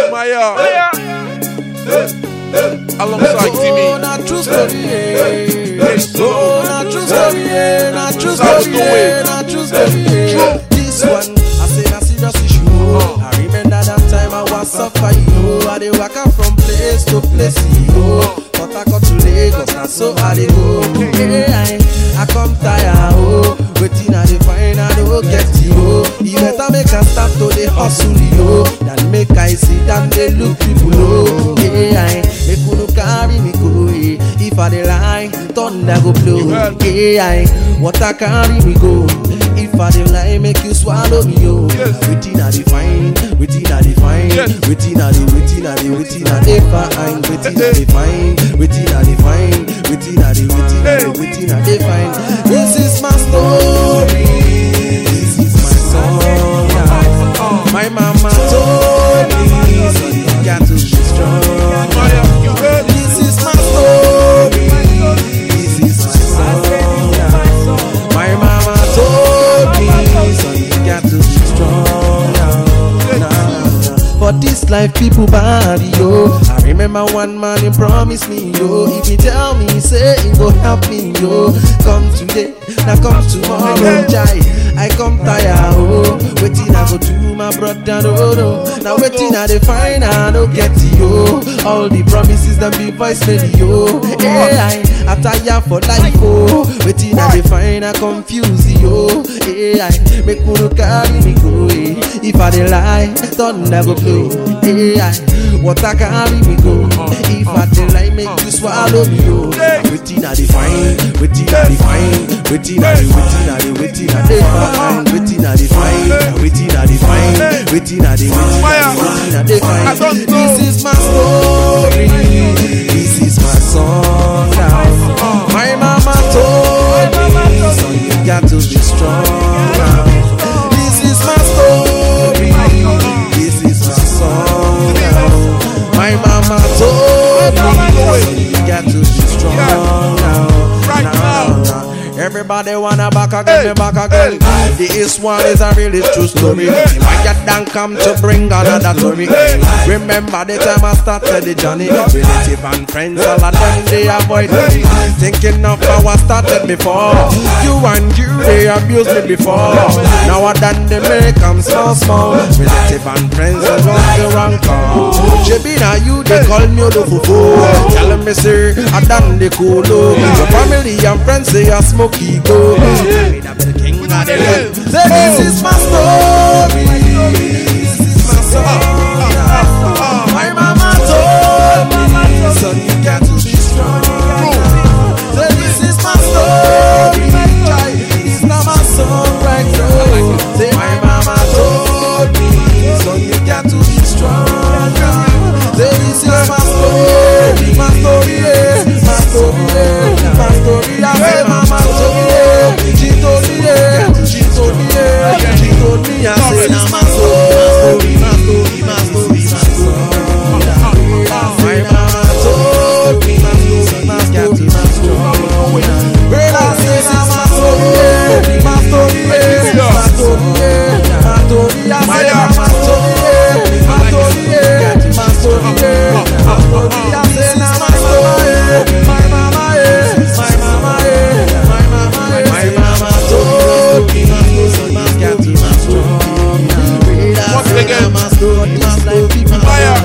Maya. Alongside Timmy. Not true story. Not true story. Not true story. Not true story. This one, I say a serious issue. I remember that time I was suffering. I dey walk out from place to place. But I got to Lagos, and so I dey go. I come tired. Waiting at the fine, I don't get you. You better make a start to the hustle, yo. Then make I sit and they look people, oh. Make you carry me go, if I dey lie, thunder go blow. Water carry me go. If I dey lie, make you swallow me, yo. Waiting at the fine, waiting at the fine, waiting at the fine, waiting at the fine, waiting at the fine, waiting at the fine. This is my story. This is my song. My mama told me, so you got to be strong. This is my story. This is my song. My mama told me, so you got to be strong. For this life, people bad, yo. I remember one man, he promised me, yo. If he tell me, say he go help me, yo. Come today, now come tomorrow, jai. I come tired, oh. Waiting I go to my brother, no. Now waiting I dey find, I don't get you. All the promises that be voice radio. I tire for life, oh. Waiting I dey find, I confuse you. Make you carry me go. If I dey lie, thunder go blow. Water carry me go. If I dey lie, make you swallow me, yo. Waiting I dey find, waiting I dey find, waiting I dey find, waiting I dey find, waiting I dey find, waiting I dey find. This is my story. This is my song. My mama told me, so you got to be strong. This is my story. This is my song. My mama told me, so you got to be strong now. Everybody wanna back again, me back again. This one is a really true story. I get down come to bring another story. Remember the time I started the journey. Relative and friends, all of them they avoid me. Thinking of how I started before. You and you, they abused me before. Now I done they make them small. Relative and friends, I run the wrong call. Shebi now you, they call me the fufu. Tell me sir, I done the cool. Your family and friends say I smoke. This is my story. This is my song. My mama told me, son, you got to be strong. This is my story. It's not my song right now. Say my mama told me, son, you got to be strong. This is my story. My story, my story, my story. I say mama told me, she told me, she told me, she told me. I say now my story, my story, my story, my story. My mama told me, my story, my story. Well, I say now my story, my story, my story, my story. I say now my story, my story, my story, my story. I say now my story, my mama, my mama, my mama, my mama told me, my story, my story. Once again, my story, my story.